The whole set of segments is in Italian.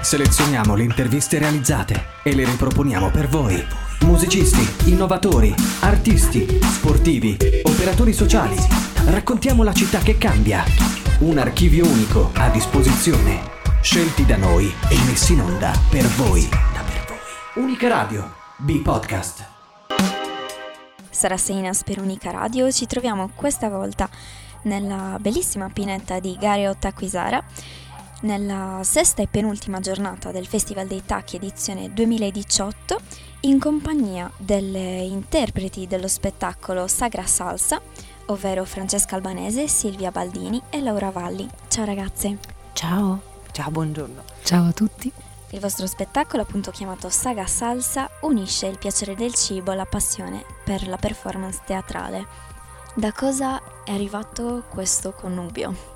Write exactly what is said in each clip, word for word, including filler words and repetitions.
Selezioniamo le interviste realizzate e le riproponiamo per voi. Musicisti, innovatori, artisti, sportivi, operatori sociali. Raccontiamo la città che cambia. Un archivio unico a disposizione. Scelti da noi e messi in onda per voi. Unica Radio, B-Podcast. Sara Seinas per Unica Radio. Ci troviamo questa volta nella bellissima pineta di Gare Taquisara, nella sesta e penultima giornata del Festival dei Tacchi edizione duemiladiciotto, in compagnia delle interpreti dello spettacolo Sagra Salsa, ovvero Francesca Albanese, Silvia Baldini e Laura Valli. Ciao ragazze. Ciao. Ciao, buongiorno. Ciao a tutti. Il vostro spettacolo, appunto chiamato Saga Salsa, unisce il piacere del cibo e la passione per la performance teatrale. Da cosa è arrivato questo connubio?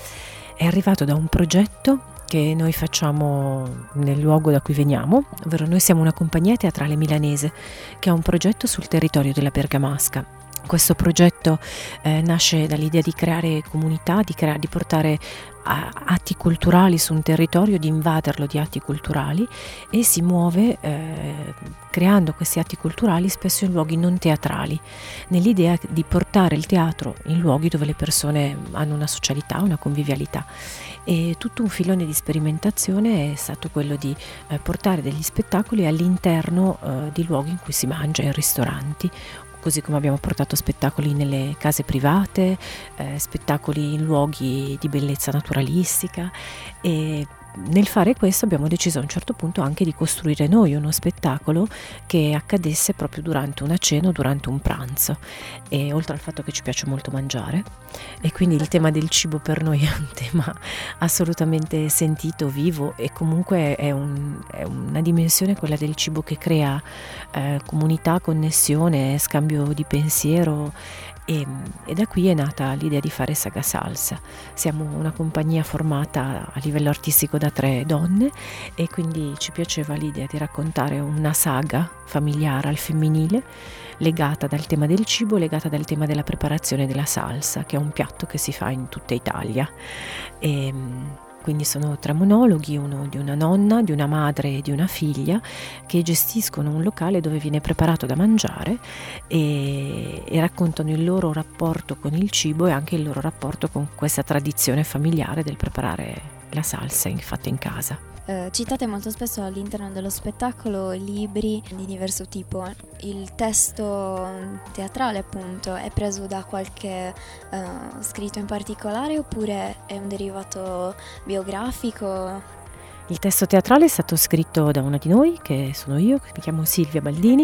È arrivato da un progetto che noi facciamo nel luogo da cui veniamo, ovvero noi siamo una compagnia teatrale milanese che ha un progetto sul territorio della Bergamasca. Questo progetto eh, nasce dall'idea di creare comunità, di, crea- di portare a- atti culturali su un territorio, di invaderlo di atti culturali, e si muove eh, creando questi atti culturali spesso in luoghi non teatrali, nell'idea di portare il teatro in luoghi dove le persone hanno una socialità, una convivialità. E tutto un filone di sperimentazione è stato quello di eh, portare degli spettacoli all'interno eh, di luoghi in cui si mangia, in ristoranti, così come abbiamo portato spettacoli nelle case private, eh, spettacoli in luoghi di bellezza naturalistica, e nel fare questo abbiamo deciso a un certo punto anche di costruire noi uno spettacolo che accadesse proprio durante una cena o durante un pranzo, e oltre al fatto che ci piace molto mangiare, e quindi il tema del cibo per noi è un tema assolutamente sentito, vivo, e comunque è, un, è una dimensione, quella del cibo, che crea eh, comunità, connessione, scambio di pensiero. E, e da qui è nata l'idea di fare Saga Salsa. Siamo una compagnia formata a livello artistico da tre donne, e quindi ci piaceva l'idea di raccontare una saga familiare al femminile legata dal tema del cibo, legata dal tema della preparazione della salsa, che è un piatto che si fa in tutta Italia. E quindi sono tre monologhi, uno di una nonna, di una madre e di una figlia, che gestiscono un locale dove viene preparato da mangiare, e, e raccontano il loro rapporto con il cibo e anche il loro rapporto con questa tradizione familiare del preparare la salsa fatta in casa. Eh, citate molto spesso all'interno dello spettacolo libri di diverso tipo. Il testo teatrale, appunto, è preso da qualche eh, scritto in particolare, oppure è un derivato biografico? Il testo teatrale è stato scritto da una di noi, che sono io, che mi chiamo Silvia Baldini.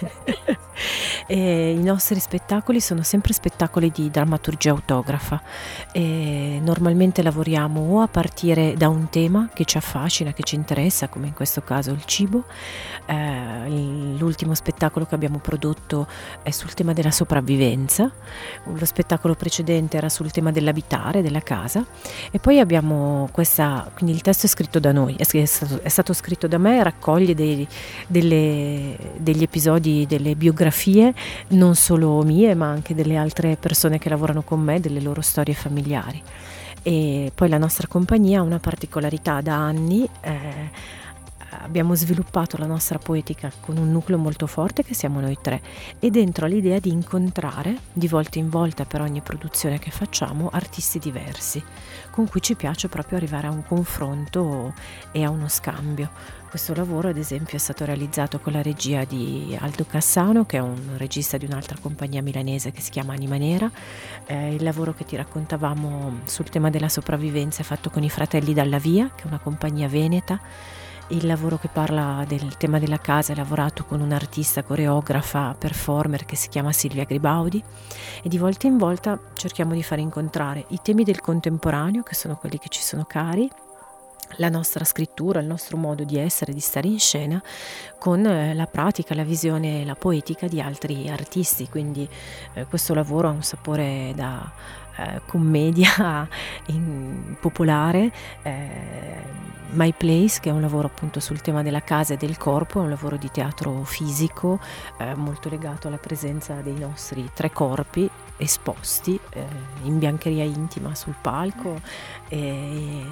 E i nostri spettacoli sono sempre spettacoli di drammaturgia autografa, e normalmente lavoriamo o a partire da un tema che ci affascina, che ci interessa, come in questo caso il cibo. Eh, l'ultimo spettacolo che abbiamo prodotto è sul tema della sopravvivenza, lo spettacolo precedente era sul tema dell'abitare, della casa, e poi abbiamo questa, quindi il testo è scritto da noi, è stato, è stato scritto da me, raccoglie dei, delle, degli episodi, delle biografie, non solo mie ma anche delle altre persone che lavorano con me, delle loro storie familiari. E poi la nostra compagnia ha una particolarità: da anni eh, abbiamo sviluppato la nostra poetica con un nucleo molto forte, che siamo noi tre, e dentro l'idea di incontrare di volta in volta, per ogni produzione che facciamo, artisti diversi con cui ci piace proprio arrivare a un confronto e a uno scambio. Questo lavoro, ad esempio, è stato realizzato con la regia di Aldo Cassano, che è un regista di un'altra compagnia milanese che si chiama Anima Nera. Eh, il lavoro che ti raccontavamo sul tema della sopravvivenza è fatto con i Fratelli Dalla Via, che è una compagnia veneta. Il lavoro che parla del tema della casa è lavorato con un'artista, coreografa, performer che si chiama Silvia Gribaudi, e di volta in volta cerchiamo di fare incontrare i temi del contemporaneo, che sono quelli che ci sono cari, la nostra scrittura, il nostro modo di essere, di stare in scena, con eh, la pratica, la visione, la poetica di altri artisti. Quindi eh, questo lavoro ha un sapore da eh, commedia in, popolare. eh, My Place, che è un lavoro appunto sul tema della casa e del corpo, è un lavoro di teatro fisico eh, molto legato alla presenza dei nostri tre corpi esposti eh, in biancheria intima sul palco, e il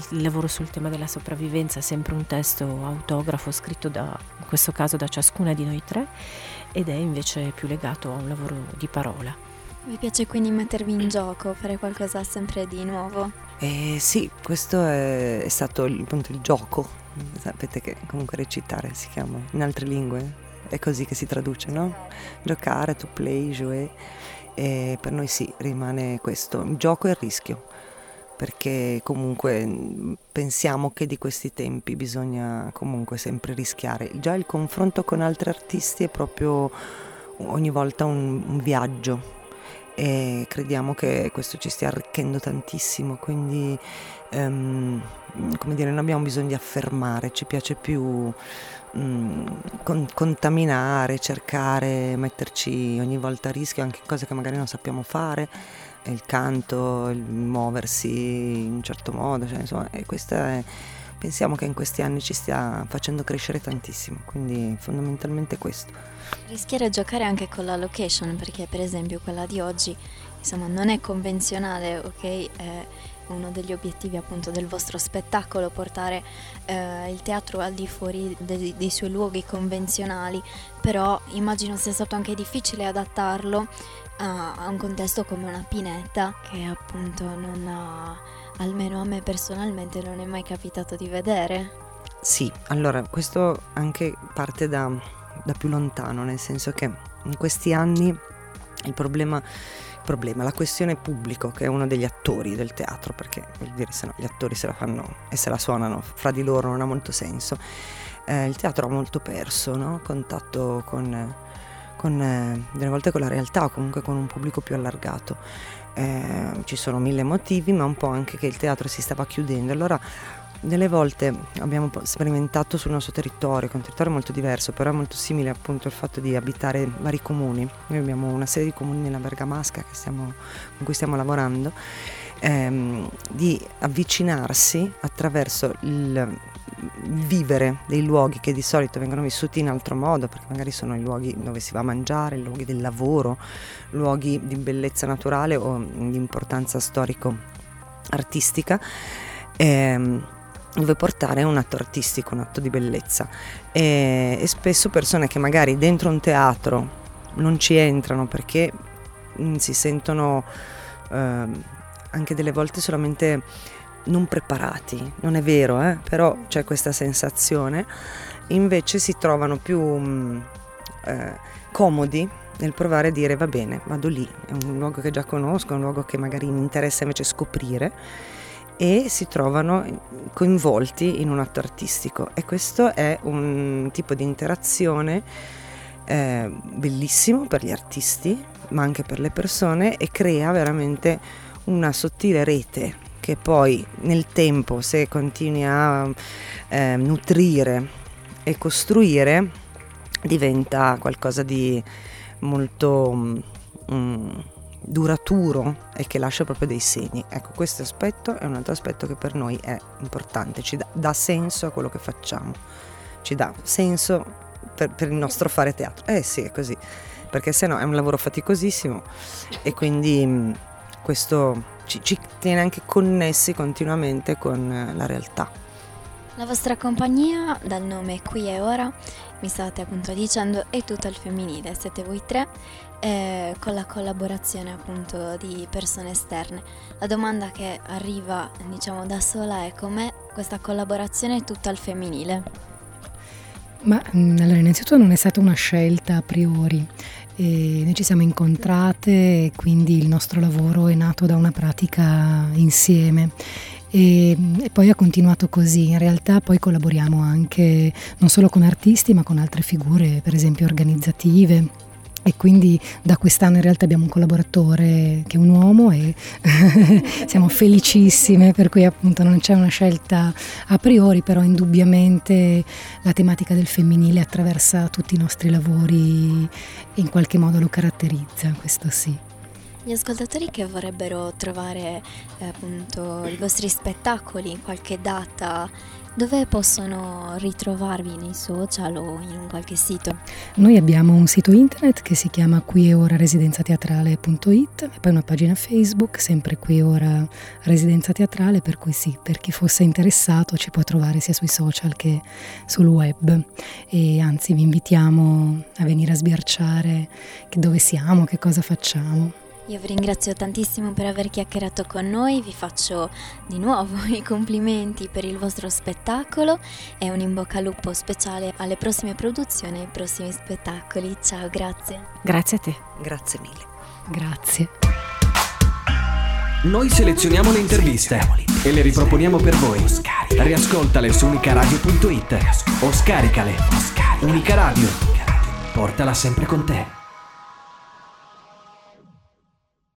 il lavoro sul tema della sopravvivenza è sempre un testo autografo scritto da, in questo caso da ciascuna di noi tre, ed è invece più legato a un lavoro di parola. Vi piace quindi mettervi in gioco, fare qualcosa sempre di nuovo? Eh, sì, questo è, è stato il, appunto il gioco. Sapete che comunque recitare si chiama in altre lingue, è così che si traduce, no? Giocare, to play, jouer, e per noi sì, rimane questo, il gioco e il rischio, perché comunque pensiamo che di questi tempi bisogna comunque sempre rischiare. Già il confronto con altri artisti è proprio ogni volta un, un viaggio, e crediamo che questo ci stia arricchendo tantissimo, quindi um, come dire, non abbiamo bisogno di affermare, ci piace più um, con, contaminare, cercare, metterci ogni volta a rischio anche cose che magari non sappiamo fare, il canto, il muoversi in un certo modo, cioè, insomma, e questa è, pensiamo che in questi anni ci stia facendo crescere tantissimo, quindi fondamentalmente questo. Rischiare a giocare anche con la location, perché per esempio quella di oggi insomma non è convenzionale, ok? È uno degli obiettivi appunto del vostro spettacolo, portare eh, il teatro al di fuori dei, dei suoi luoghi convenzionali, però immagino sia stato anche difficile adattarlo a, a un contesto come una pineta, che appunto non ha, almeno a me personalmente non è mai capitato di vedere. Sì, allora questo anche parte da, da più lontano, nel senso che in questi anni il problema, il problema, la questione pubblico, che è uno degli attori del teatro, perché vuol dire, se no gli attori se la fanno e se la suonano fra di loro non ha molto senso, eh, il teatro ha molto perso, no? Contatto con, con eh, delle volte con la realtà o comunque con un pubblico più allargato. Eh, ci sono mille motivi, ma un po' anche che il teatro si stava chiudendo, allora delle volte abbiamo sperimentato sul nostro territorio, che è un territorio molto diverso, però è molto simile appunto al fatto di abitare vari comuni. Noi abbiamo una serie di comuni nella Bergamasca che stiamo, con cui stiamo lavorando, ehm, di avvicinarsi attraverso il vivere dei luoghi che di solito vengono vissuti in altro modo, perché magari sono i luoghi dove si va a mangiare, i luoghi del lavoro, luoghi di bellezza naturale o di importanza storico-artistica, ehm, dove portare un atto artistico, un atto di bellezza, e, e spesso persone che magari dentro un teatro non ci entrano perché mh, si sentono eh, anche delle volte solamente non preparati, non è vero, eh? Però c'è questa sensazione, invece si trovano più mh, eh, comodi nel provare a dire va bene, vado lì, è un luogo che già conosco, è un luogo che magari mi interessa invece scoprire, e si trovano coinvolti in un atto artistico, e questo è un tipo di interazione eh, bellissimo per gli artisti ma anche per le persone, e crea veramente una sottile rete che poi nel tempo, se continui a eh, nutrire e costruire, diventa qualcosa di molto mm, duraturo e che lascia proprio dei segni. Ecco, questo aspetto è un altro aspetto che per noi è importante, ci dà, dà senso a quello che facciamo, ci dà senso per, per il nostro fare teatro. Eh sì, è così, perché se no è un lavoro faticosissimo, e quindi mh, questo ci, ci tiene anche connessi continuamente con la realtà. La vostra compagnia, dal nome Qui e Ora, mi state appunto dicendo, è tutta al femminile, siete voi tre, eh, con la collaborazione appunto di persone esterne. La domanda che arriva, diciamo, da sola è: com'è questa collaborazione tutta al femminile? Ma allora, innanzitutto non è stata una scelta a priori. E noi ci siamo incontrate e quindi il nostro lavoro è nato da una pratica insieme. E, e poi ha continuato così. In realtà poi collaboriamo anche non solo con artisti ma con altre figure, per esempio organizzative, e quindi da quest'anno in realtà abbiamo un collaboratore che è un uomo e siamo felicissime, per cui appunto non c'è una scelta a priori, però indubbiamente la tematica del femminile attraversa tutti i nostri lavori e in qualche modo lo caratterizza, questo sì. Gli ascoltatori che vorrebbero trovare eh, appunto i vostri spettacoli, qualche data, dove possono ritrovarvi, nei social o in un qualche sito? Noi abbiamo un sito internet che si chiama qui e ora residenza teatrale punto it e poi una pagina Facebook, sempre qui e ora Residenza Teatrale, per cui sì, per chi fosse interessato ci può trovare sia sui social che sul web, e anzi vi invitiamo a venire a sbirciare che dove siamo, che cosa facciamo. Io vi ringrazio tantissimo per aver chiacchierato con noi, vi faccio di nuovo i complimenti per il vostro spettacolo e un in bocca al lupo speciale alle prossime produzioni e ai prossimi spettacoli. Ciao, grazie. Grazie a te. Grazie mille. Grazie. Noi selezioniamo le interviste e le riproponiamo per voi. Riascoltale su unicaradio punto it o scaricale. Unica Radio, portala sempre con te.